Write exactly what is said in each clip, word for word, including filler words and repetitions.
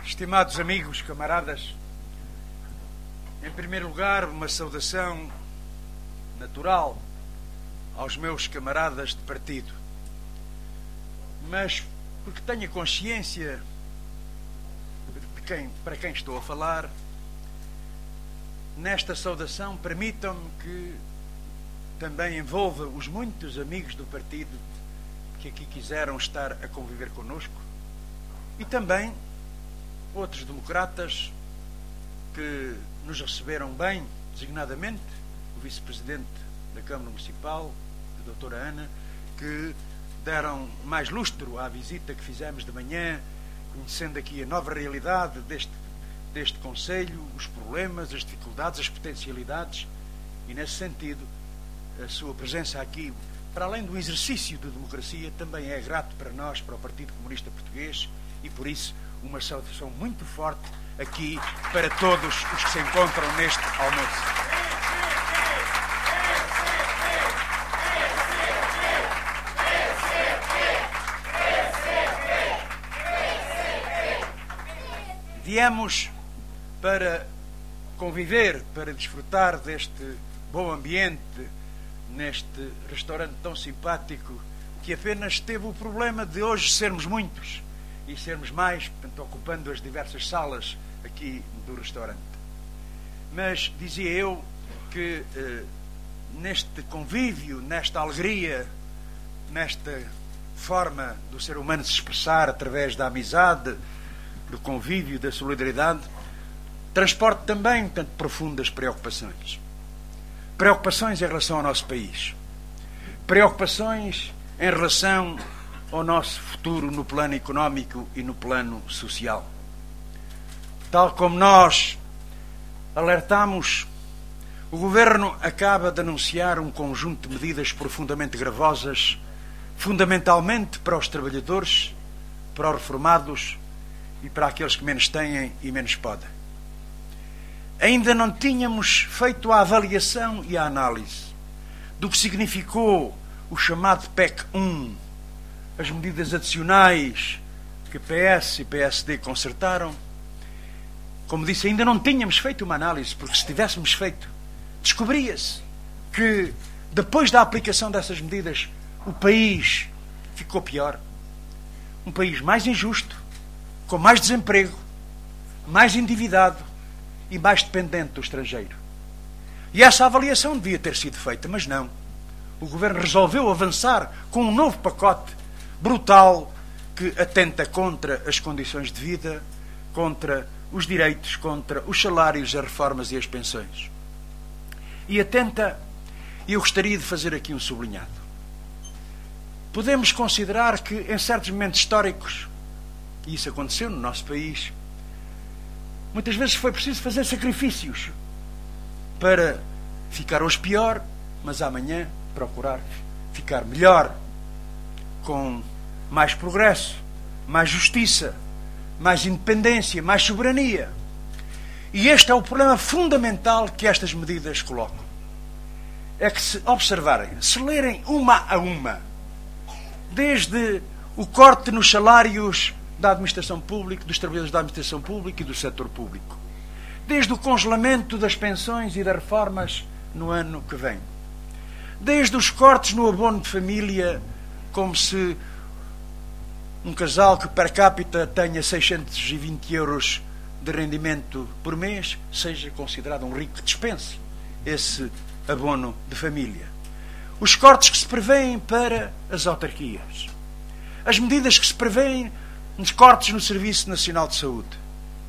Estimados amigos, camaradas, em primeiro lugar, uma saudação natural aos meus camaradas de partido. Mas, porque tenho consciência de quem, para quem estou a falar, nesta saudação permitam-me que também envolva os muitos amigos do partido que aqui quiseram estar a conviver connosco e também outros democratas que nos receberam bem, designadamente o vice-presidente da Câmara Municipal, a doutora Ana, que deram mais lustro à visita que fizemos de manhã, conhecendo aqui a nova realidade deste, deste Conselho, os problemas, as dificuldades, as potencialidades, e nesse sentido a sua presença aqui, para além do exercício de democracia, também é grato para nós, para o Partido Comunista Português, e por isso uma saudação muito forte aqui para todos os que se encontram neste almoço. Viemos para conviver, para desfrutar deste bom ambiente, neste restaurante tão simpático, que apenas teve o problema de hoje sermos muitos e sermos mais, portanto, ocupando as diversas salas aqui do restaurante. Mas dizia eu que eh, neste convívio, nesta alegria, nesta forma do ser humano se expressar através da amizade, do convívio, da solidariedade, transporte também tanto profundas preocupações. Preocupações em relação ao nosso país. Preocupações em relação ao nosso futuro no plano económico e no plano social. Tal como nós alertamos, o Governo acaba de anunciar um conjunto de medidas profundamente gravosas, fundamentalmente para os trabalhadores, para os reformados e para aqueles que menos têm e menos podem. Ainda não tínhamos feito a avaliação e a análise do que significou o chamado P E C um, as medidas adicionais que P S e P S D concertaram. Como disse, ainda não tínhamos feito uma análise, porque se tivéssemos feito, descobria-se que depois da aplicação dessas medidas o país ficou pior. Um país mais injusto, com mais desemprego, mais endividado e mais dependente do estrangeiro. E essa avaliação devia ter sido feita, mas não. O Governo resolveu avançar com um novo pacote brutal que atenta contra as condições de vida, contra os direitos, contra os salários, as reformas e as pensões. E atenta, e eu gostaria de fazer aqui um sublinhado. Podemos considerar que em certos momentos históricos, e isso aconteceu no nosso país, muitas vezes foi preciso fazer sacrifícios para ficar hoje pior, mas amanhã procurar ficar melhor, com mais progresso, mais justiça, mais independência, mais soberania. E este é o problema fundamental que estas medidas colocam. É que, se observarem, se lerem uma a uma, desde o corte nos salários da administração pública, dos trabalhadores da administração pública e do setor público, desde o congelamento das pensões e das reformas no ano que vem, desde os cortes no abono de família, como se um casal que per capita tenha seiscentos e vinte euros de rendimento por mês seja considerado um rico que dispense esse abono de família. Os cortes que se prevêem para as autarquias. As medidas que se prevêem nos cortes no Serviço Nacional de Saúde,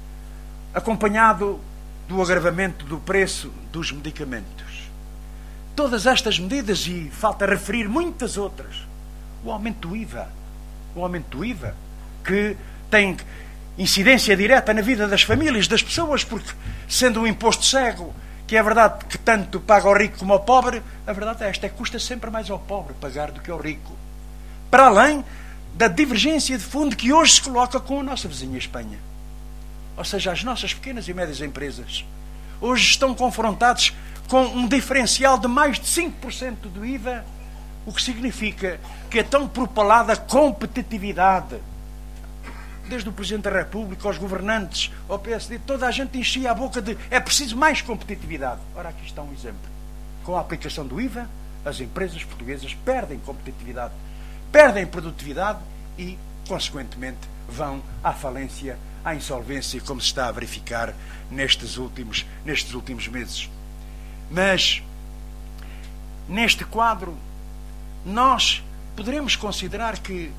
acompanhado do agravamento do preço dos medicamentos. Todas estas medidas, e falta referir muitas outras, o aumento do I V A, o aumento do I V A, que tem incidência direta na vida das famílias, das pessoas, porque sendo um imposto cego, que é verdade que tanto paga ao rico como ao pobre, a verdade é esta, é que custa sempre mais ao pobre pagar do que ao rico. Para além da divergência de fundo que hoje se coloca com a nossa vizinha Espanha. Ou seja, as nossas pequenas e médias empresas hoje estão confrontadas com um diferencial de mais de cinco por cento do I V A, o que significa que a tão propalada competitividade desde o Presidente da República, aos governantes, ao P S D, toda a gente enchia a boca de é preciso mais competitividade. Ora, aqui está um exemplo. Com a aplicação do I V A, as empresas portuguesas perdem competitividade, perdem produtividade e, consequentemente, vão à falência, à insolvência, como se está a verificar nestes últimos, nestes últimos meses. Mas, neste quadro, nós poderemos considerar que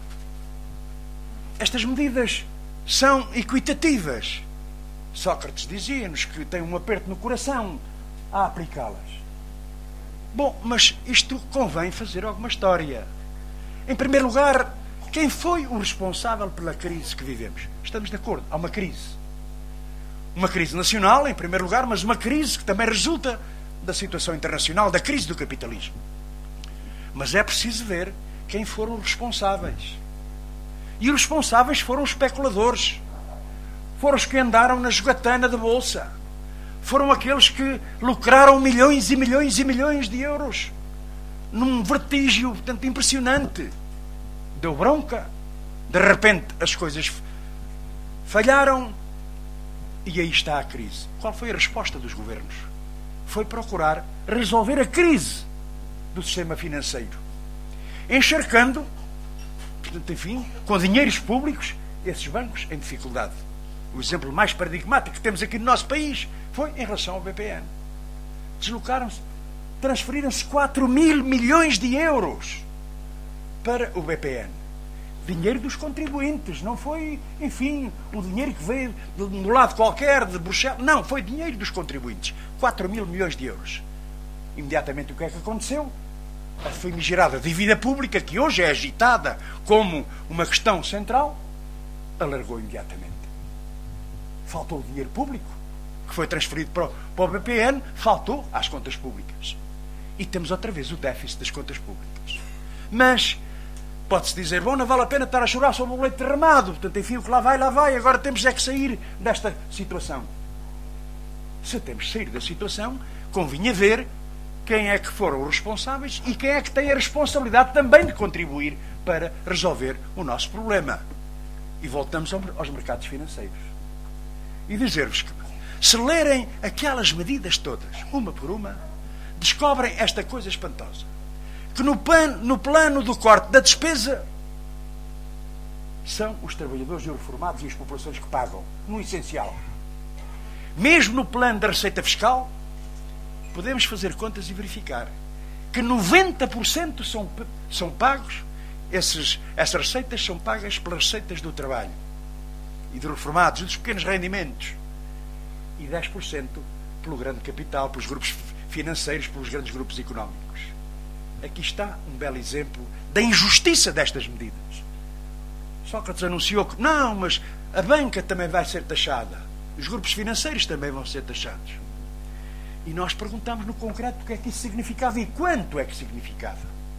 estas medidas são equitativas. Sócrates dizia-nos que tem um aperto no coração a aplicá-las. Bom, mas isto convém fazer alguma história. Em primeiro lugar, quem foi o responsável pela crise que vivemos? Estamos de acordo, há uma crise. Uma crise nacional, em primeiro lugar, mas uma crise que também resulta da situação internacional, da crise do capitalismo. Mas é preciso ver quem foram os responsáveis. E os responsáveis foram os especuladores. Foram os que andaram na jogatana da Bolsa. Foram aqueles que lucraram milhões e milhões e milhões de euros. Num vertígio, portanto, impressionante. Deu bronca. De repente, as coisas falharam. E aí está a crise. Qual foi a resposta dos governos? Foi procurar resolver a crise do sistema financeiro. Encharcando, portanto, enfim, com dinheiros públicos, esses bancos em dificuldade. O exemplo mais paradigmático que temos aqui no nosso país foi em relação ao B P N. Deslocaram-se, transferiram-se quatro mil milhões de euros para o B P N. Dinheiro dos contribuintes, não foi, enfim, o dinheiro que veio de um lado qualquer, de Bruxelas. Não, foi dinheiro dos contribuintes. quatro mil milhões de euros. Imediatamente o que é que aconteceu? A famigerada dívida pública, que hoje é agitada como uma questão central, alargou imediatamente. Faltou o dinheiro público, que foi transferido para o, para o B P N, faltou às contas públicas. E temos outra vez o déficit das contas públicas. Mas pode-se dizer, bom, não vale a pena estar a chorar sobre o leite derramado, portanto, enfim, o que lá vai, lá vai, agora temos é que sair desta situação. Se temos que sair da situação, convinha ver quem é que foram os responsáveis e quem é que tem a responsabilidade também de contribuir para resolver o nosso problema. E voltamos aos mercados financeiros. E dizer-vos que, se lerem aquelas medidas todas, uma por uma, descobrem esta coisa espantosa. Que no, pan, no plano do corte da despesa, são os trabalhadores e os reformados e as populações que pagam, no essencial. Mesmo no plano da receita fiscal, podemos fazer contas e verificar que noventa por cento são, são pagos, esses, essas receitas são pagas pelas receitas do trabalho e dos reformados e dos pequenos rendimentos, e dez por cento pelo grande capital, pelos grupos financeiros, pelos grandes grupos económicos. Aqui está um belo exemplo da injustiça destas medidas. Sócrates anunciou que não, mas a banca também vai ser taxada, os grupos financeiros também vão ser taxados. E nós perguntamos no concreto o que é que isso significava e quanto é que significava.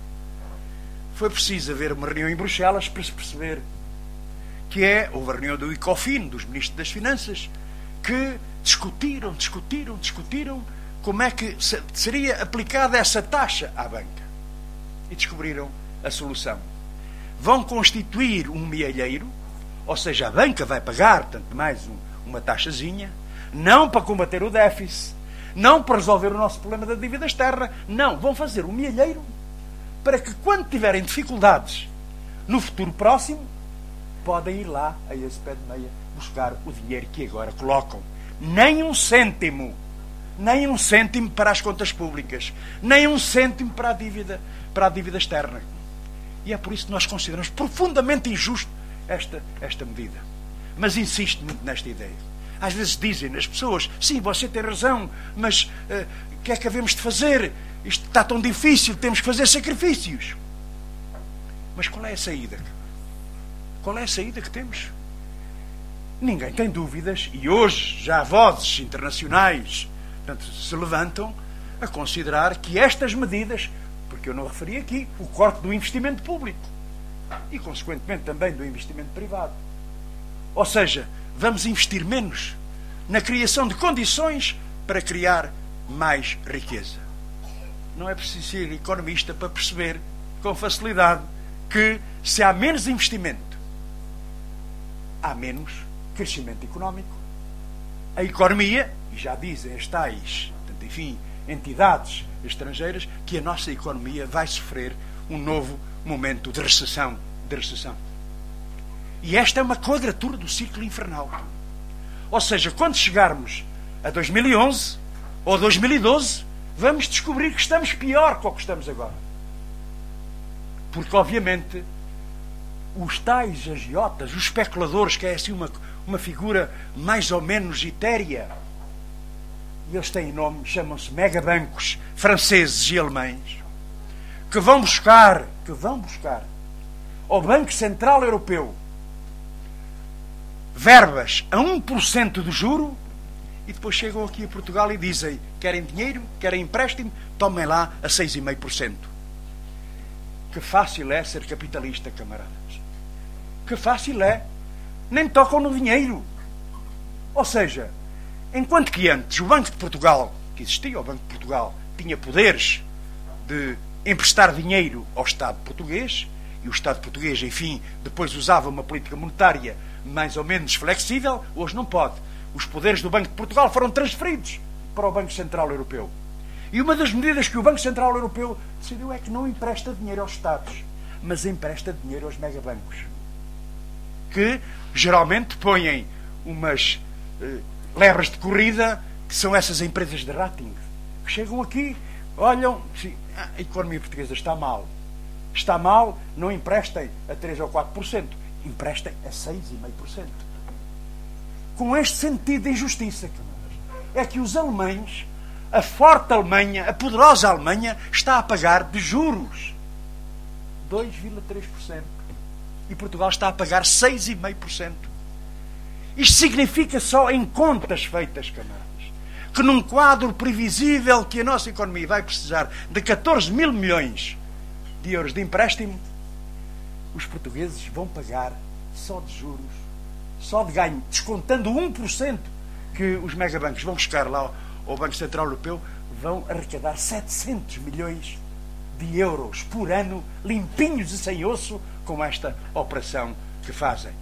Foi preciso haver uma reunião em Bruxelas para se perceber que é, houve a reunião do Ecofin, dos ministros das Finanças, que discutiram, discutiram, discutiram como é que seria aplicada essa taxa à banca. E descobriram a solução. Vão constituir um mealheiro, ou seja, a banca vai pagar, tanto mais um, uma taxazinha, não para combater o déficit, não para resolver o nosso problema da dívida externa, não, vão fazer um mealheiro para que, quando tiverem dificuldades no futuro próximo, podem ir lá a esse pé de meia buscar o dinheiro que agora colocam. Nem um cêntimo, nem um cêntimo para as contas públicas, nem um cêntimo para a dívida, para a dívida externa. E é por isso que nós consideramos profundamente injusto esta, esta medida. Mas insisto muito nesta ideia. Às vezes dizem as pessoas, sim, você tem razão, mas uh, o que é que havemos de fazer? Isto está tão difícil, temos que fazer sacrifícios. Mas qual é a saída? Qual é a saída que temos? Ninguém tem dúvidas, e hoje já há vozes internacionais, portanto, se levantam a considerar que estas medidas, porque eu não referi aqui, o corte do investimento público e, consequentemente, também do investimento privado. Ou seja, vamos investir menos na criação de condições para criar mais riqueza. Não é preciso ser economista para perceber com facilidade que, se há menos investimento há menos crescimento económico. A economia, e já dizem as tais, portanto, enfim, entidades estrangeiras, que a nossa economia vai sofrer um novo momento de recessão, de recessão. E esta é uma quadratura do ciclo infernal. Ou seja, quando chegarmos a dois mil e onze ou dois mil e doze, vamos descobrir que estamos pior que o que estamos agora. Porque, obviamente, os tais agiotas, os especuladores, que é assim uma, uma figura mais ou menos etérea, e eles têm nome, chamam-se megabancos franceses e alemães, que vão buscar, que vão buscar ao Banco Central Europeu verbas a um por cento de juro, e depois chegam aqui a Portugal e dizem: querem dinheiro, querem empréstimo, tomem lá a seis vírgula cinco por cento. Que fácil é ser capitalista, camaradas. Que fácil é. Nem tocam no dinheiro. Ou seja, enquanto que antes o Banco de Portugal, que existia, o Banco de Portugal, tinha poderes de emprestar dinheiro ao Estado português, e o Estado português, enfim, depois usava uma política monetária mais ou menos flexível, hoje não pode. Os poderes do Banco de Portugal foram transferidos para o Banco Central Europeu. E uma das medidas que o Banco Central Europeu decidiu é que não empresta dinheiro aos Estados, mas empresta dinheiro aos megabancos, que geralmente põem umas eh, lebres de corrida, que são essas empresas de rating, que chegam aqui, olham, sim, a economia portuguesa está mal. Está mal, não emprestem a três ou quatro por cento, emprestem a seis vírgula cinco por cento. Com este sentido de injustiça, é que os alemães, a forte Alemanha, a poderosa Alemanha, está a pagar de juros dois vírgula três por cento. E Portugal está a pagar seis vírgula cinco por cento. Isto significa só em contas feitas, camaradas, que num quadro previsível que a nossa economia vai precisar de catorze mil milhões de euros de empréstimo, os portugueses vão pagar só de juros, só de ganho, descontando um por cento que os megabancos vão buscar lá ao Banco Central Europeu, vão arrecadar setecentos milhões de euros por ano, limpinhos e sem osso, com esta operação que fazem.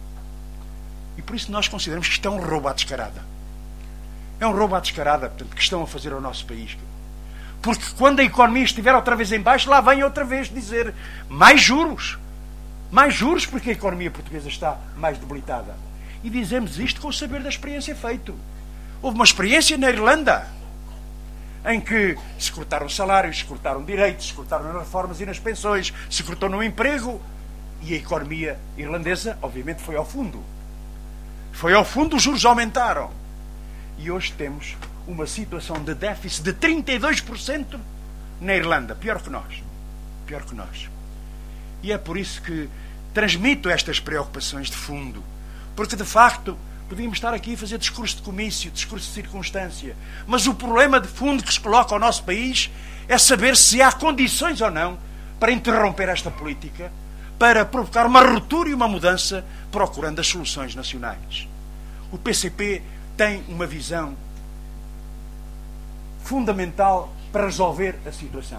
E por isso nós consideramos que isto é um roubo à descarada. É um roubo à descarada, portanto, que estão a fazer ao nosso país. Porque quando a economia estiver outra vez em baixo, lá vem outra vez dizer mais juros. Mais juros porque a economia portuguesa está mais debilitada. E dizemos isto com o saber da experiência feito. Houve uma experiência na Irlanda em que se cortaram salários, se cortaram direitos, se cortaram nas reformas e nas pensões, se cortou no emprego, e a economia irlandesa, obviamente, foi ao fundo. Foi ao fundo, os juros aumentaram. E hoje temos uma situação de déficit de trinta e dois por cento na Irlanda. Pior que nós. Pior que nós. E é por isso que transmito estas preocupações de fundo. Porque, de facto, podíamos estar aqui a fazer discurso de comício, discurso de circunstância. Mas o problema de fundo que se coloca ao nosso país é saber se há condições ou não para interromper esta política, para provocar uma ruptura e uma mudança, procurando as soluções nacionais. O P C P tem uma visão fundamental para resolver a situação.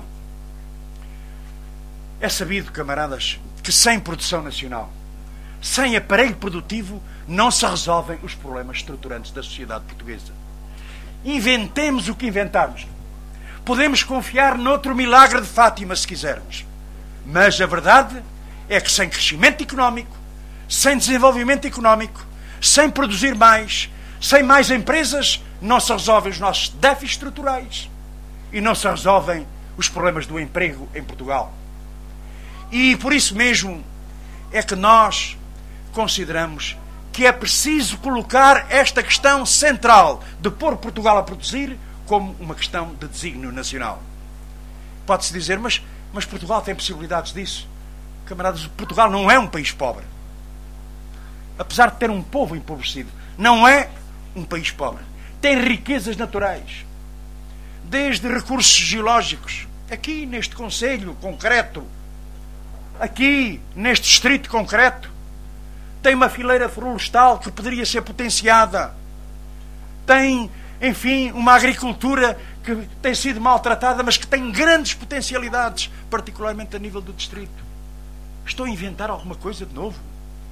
É sabido, camaradas, que sem produção nacional, sem aparelho produtivo, não se resolvem os problemas estruturantes da sociedade portuguesa. Inventemos o que inventarmos. Podemos confiar noutro milagre de Fátima, se quisermos. Mas a verdade é que sem crescimento económico, sem desenvolvimento económico, sem produzir mais, sem mais empresas, não se resolvem os nossos déficits estruturais e não se resolvem os problemas do emprego em Portugal. E por isso mesmo é que nós consideramos que é preciso colocar esta questão central de pôr Portugal a produzir como uma questão de desígnio nacional. Pode-se dizer, mas, mas Portugal tem possibilidades disso? Camaradas, Portugal não é um país pobre. Apesar de ter um povo empobrecido, não é um país pobre. Tem riquezas naturais, desde recursos geológicos, aqui neste concelho concreto, aqui neste distrito concreto, tem uma fileira florestal que poderia ser potenciada, tem, enfim, uma agricultura que tem sido maltratada, mas que tem grandes potencialidades, particularmente a nível do distrito. Estou a inventar alguma coisa de novo?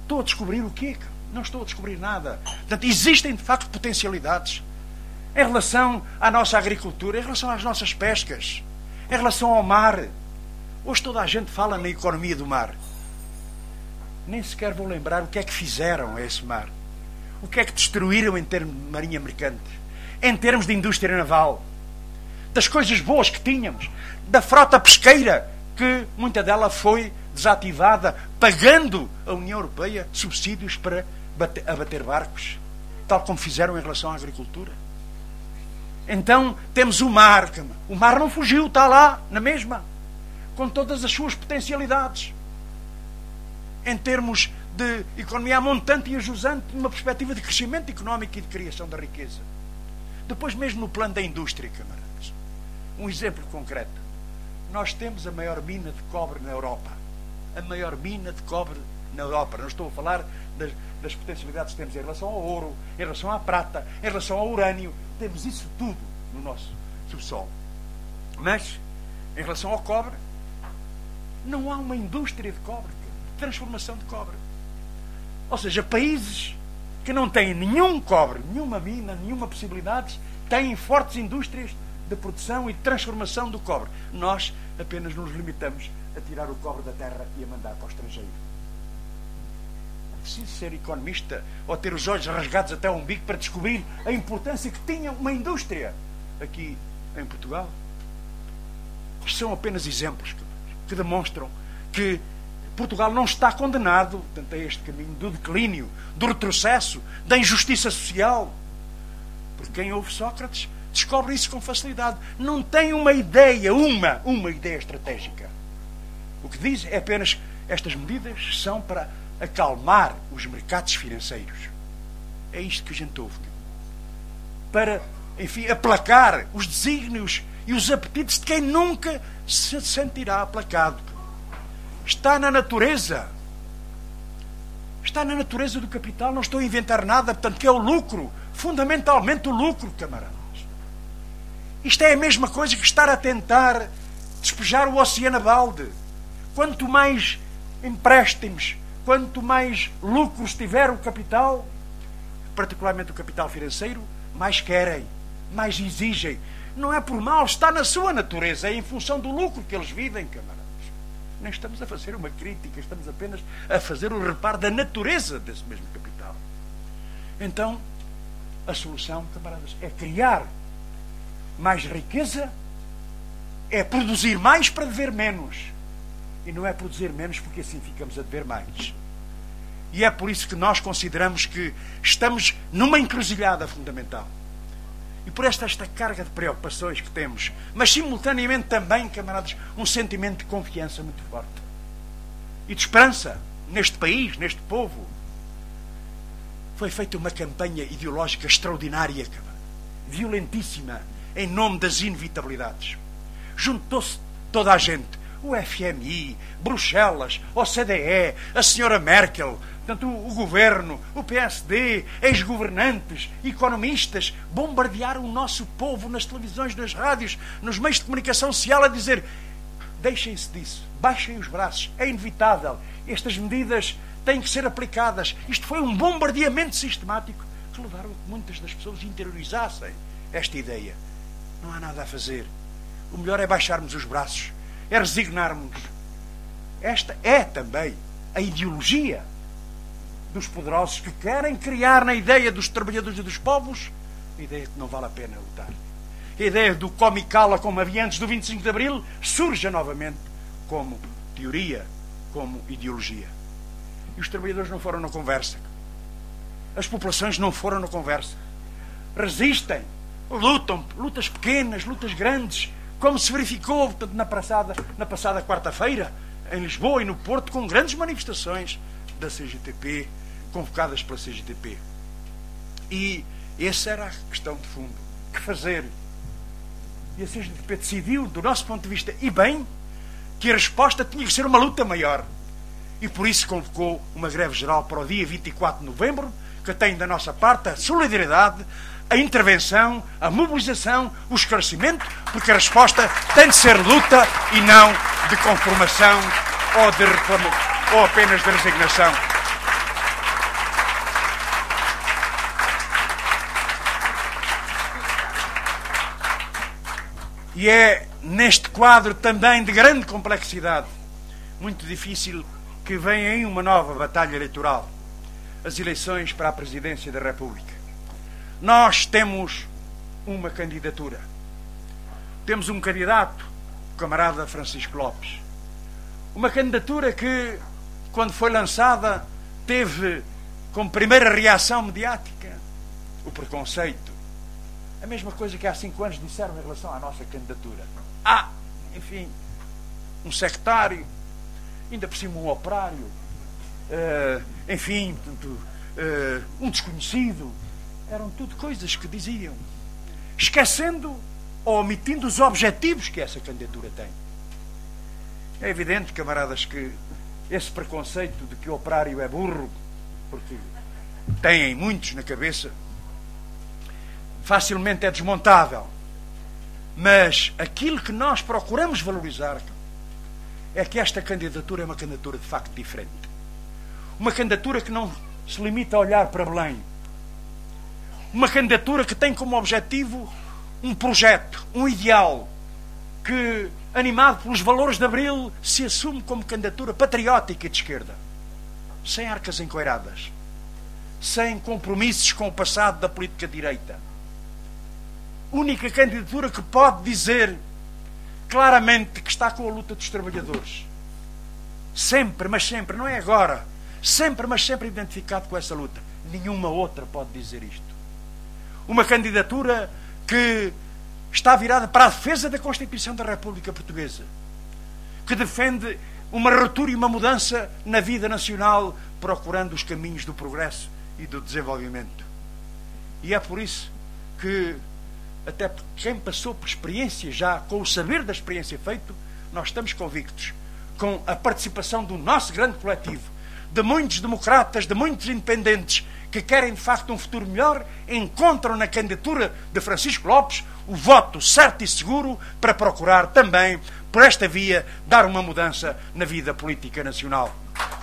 Estou a descobrir o quê? Não estou a descobrir nada. Portanto, existem de facto potencialidades em relação à nossa agricultura, em relação às nossas pescas, em relação ao mar. Hoje toda a gente fala na economia do mar. Nem sequer vou lembrar o que é que fizeram a esse mar. O que é que destruíram em termos de marinha mercante, em termos de indústria naval, das coisas boas que tínhamos, da frota pesqueira, que muita dela foi desativada, pagando a União Europeia subsídios para bater, abater barcos, tal como fizeram em relação à agricultura. Então temos o mar. O mar não fugiu, está lá, na mesma, com todas as suas potencialidades, em termos de economia a montante e a jusante, numa perspectiva de crescimento económico e de criação da riqueza. Depois mesmo no plano da indústria, camaradas. Um exemplo concreto. Nós temos a maior mina de cobre na Europa. A maior mina de cobre na Europa. Não estou a falar das, das potencialidades que temos em relação ao ouro, em relação à prata, em relação ao urânio. Temos isso tudo no nosso subsolo. Mas, em relação ao cobre, não há uma indústria de cobre, de transformação de cobre. Ou seja, países que não têm nenhum cobre, nenhuma mina, nenhuma possibilidade, têm fortes indústrias de produção e de transformação do cobre. Nós apenas nos limitamos a tirar o cobre da terra e a mandar para o estrangeiro. É preciso ser economista ou ter os olhos rasgados até ao umbigo para descobrir a importância que tinha uma indústria aqui em Portugal. Isto são apenas exemplos que demonstram que Portugal não está condenado, portanto, a este caminho do declínio, do retrocesso, da injustiça social. Porque quem ouve Sócrates descobre isso com facilidade. Não tem uma ideia, uma, uma ideia estratégica. O que diz é apenas estas medidas são para acalmar os mercados financeiros. É isto que a gente ouve. Para, enfim, aplacar os desígnios e os apetites de quem nunca se sentirá aplacado. Está na natureza. Está na natureza do capital. Não estou a inventar nada, portanto, que é o lucro. Fundamentalmente o lucro, camaradas. Isto é a mesma coisa que estar a tentar despejar o oceano a balde. Quanto mais empréstimos, quanto mais lucros tiver o capital, particularmente o capital financeiro, mais querem, mais exigem. Não é por mal, está na sua natureza, é em função do lucro que eles vivem, camaradas. Nem estamos a fazer uma crítica, estamos apenas a fazer o reparo da natureza desse mesmo capital. Então, a solução, camaradas, é criar mais riqueza, é produzir mais para dever menos. E não é produzir menos porque assim ficamos a dever mais. E é por isso que nós consideramos que estamos numa encruzilhada fundamental. E por esta, esta carga de preocupações que temos, mas simultaneamente também, camaradas, um sentimento de confiança muito forte. E de esperança neste país, neste povo. Foi feita uma campanha ideológica extraordinária, camarada, violentíssima, em nome das inevitabilidades. Juntou-se toda a gente. O F M I, Bruxelas, O C D E, a senhora Merkel, portanto, o, o governo, o P S D, ex-governantes, economistas, bombardearam o nosso povo nas televisões, nas rádios, nos meios de comunicação social a dizer: deixem-se disso, baixem os braços, é inevitável, estas medidas têm que ser aplicadas. Isto foi um bombardeamento sistemático que levaram a que muitas das pessoas interiorizassem esta ideia. Não há nada a fazer. O melhor é baixarmos os braços, é resignarmos. Esta é também a ideologia dos poderosos que querem criar na ideia dos trabalhadores e dos povos a ideia de que não vale a pena lutar. A ideia do come e cala, como havia antes do vinte e cinco de Abril, surge novamente como teoria, como ideologia. E os trabalhadores não foram na conversa. As populações não foram na conversa. Resistem, lutam, lutas pequenas, lutas grandes, como se verificou, portanto, na passada, na passada quarta-feira, em Lisboa e no Porto, com grandes manifestações da C G T P, convocadas pela C G T P. E essa era a questão de fundo. Que fazer? E a C G T P decidiu, do nosso ponto de vista, e bem, que a resposta tinha que ser uma luta maior. E por isso convocou uma greve geral para o dia vinte e quatro de novembro, que tem da nossa parte a solidariedade, a intervenção, a mobilização, o esclarecimento, porque a resposta tem de ser luta e não de conformação ou de reclamo, ou apenas de resignação. E é neste quadro também de grande complexidade, muito difícil, que vem aí uma nova batalha eleitoral, as eleições para a Presidência da República. Nós temos uma candidatura. Temos um candidato, o camarada Francisco Lopes. Uma candidatura que, quando foi lançada, teve como primeira reação mediática o preconceito. A mesma coisa que há cinco anos disseram em relação à nossa candidatura. Ah, enfim, um sectário, ainda por cima um operário, uh, enfim, uh, um desconhecido. Eram tudo coisas que diziam, esquecendo ou omitindo os objetivos que essa candidatura tem. É evidente, camaradas, que esse preconceito de que o operário é burro, porque têm muitos na cabeça, facilmente é desmontável. Mas aquilo que nós procuramos valorizar é que esta candidatura é uma candidatura de facto diferente. Uma candidatura que não se limita a olhar para Belém. Uma candidatura que tem como objetivo um projeto, um ideal, que, animado pelos valores de Abril, se assume como candidatura patriótica de esquerda. Sem arcas encoiradas. Sem compromissos com o passado da política de direita. Única candidatura que pode dizer claramente que está com a luta dos trabalhadores. Sempre, mas sempre, não é agora. Sempre, mas sempre identificado com essa luta. Nenhuma outra pode dizer isto. Uma candidatura que está virada para a defesa da Constituição da República Portuguesa, que defende uma ruptura e uma mudança na vida nacional, procurando os caminhos do progresso e do desenvolvimento. E é por isso que, até por quem passou por experiência já, com o saber da experiência feito, nós estamos convictos, com a participação do nosso grande coletivo, de muitos democratas, de muitos independentes, que querem de facto um futuro melhor, encontram na candidatura de Francisco Lopes o voto certo e seguro para procurar também, por esta via, dar uma mudança na vida política nacional.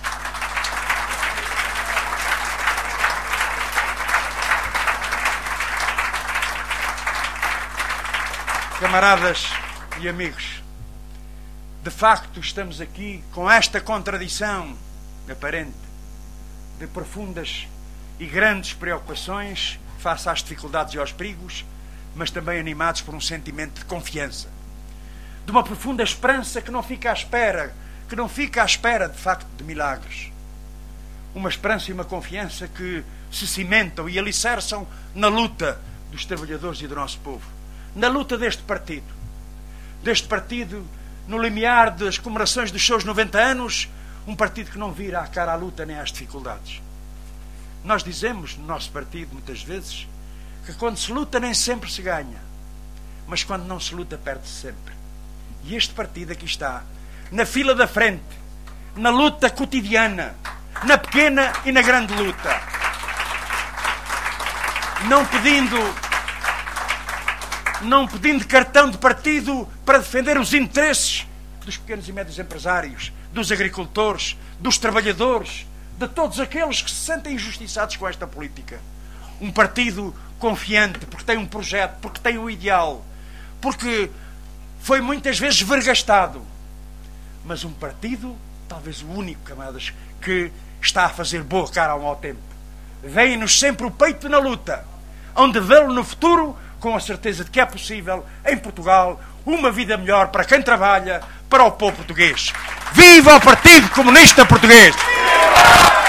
Camaradas e amigos, de facto estamos aqui com esta contradição aparente de profundas e grandes preocupações face às dificuldades e aos perigos, mas também animados por um sentimento de confiança, de uma profunda esperança que não fica à espera, que não fica à espera de facto de milagres. Uma esperança e uma confiança que se cimentam e alicerçam na luta dos trabalhadores e do nosso povo, na luta deste partido, deste partido no limiar das comemorações dos seus noventa anos, um partido que não vira a cara à luta nem às dificuldades. Nós dizemos no nosso partido muitas vezes que quando se luta nem sempre se ganha, mas quando não se luta perde-se sempre. E este partido aqui está, na fila da frente, na luta cotidiana, na pequena e na grande luta, não pedindo não pedindo cartão de partido para defender os interesses dos pequenos e médios empresários, dos agricultores, dos trabalhadores, de todos aqueles que se sentem injustiçados com esta política. Um partido confiante, porque tem um projeto, porque tem um ideal, porque foi muitas vezes vergastado, mas um partido, talvez o único, camaradas, que está a fazer boa cara ao mau tempo. Vem-nos sempre o peito na luta, onde vê-lo no futuro com a certeza de que é possível, em Portugal, uma vida melhor para quem trabalha, para o povo português. Viva o Partido Comunista Português! Viva!